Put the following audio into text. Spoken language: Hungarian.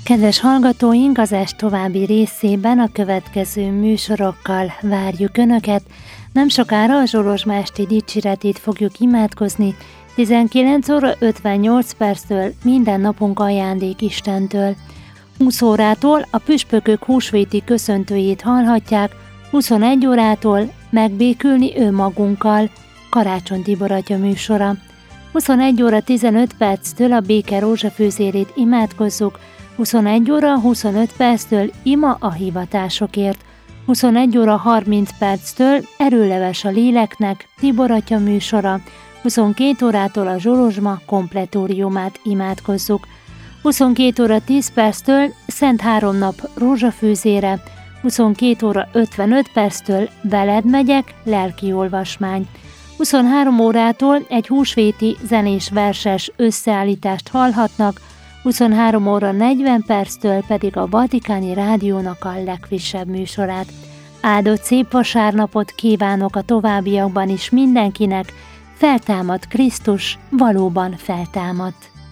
Kedves hallgatóink, az est további részében a következő műsorokkal várjuk Önöket. Nem sokára a Zsolozsma esti dicséretét fogjuk imádkozni, 19 óra 58 perctől minden napunk ajándék Istentől. 20 órától a püspökök húsvéti köszöntőjét hallhatják, 21 órától megbékülni önmagunkkal, Karácsony Tibor atya műsora. 21 óra 15 perctől a béke rózsafűzérét imádkozzuk, 21 óra 25 perctől ima a hivatásokért, 21 óra 30 perctől erőleves a léleknek, Tibor atya műsora, 22 órától a Zsolozsma kompletóriumát imádkozzuk, 22 óra 10 perctől Szent Háromnap rózsafűzére, 22 óra 55 perctől Veled megyek, lelki olvasmány, 23 órától egy húsvéti zenés verses összeállítást hallhatnak, 23 óra 40 perctől pedig a Vatikáni Rádiónak a legfrissebb műsorát. Áldott szép vasárnapot kívánok a továbbiakban is mindenkinek, feltámad Krisztus, valóban feltámadt.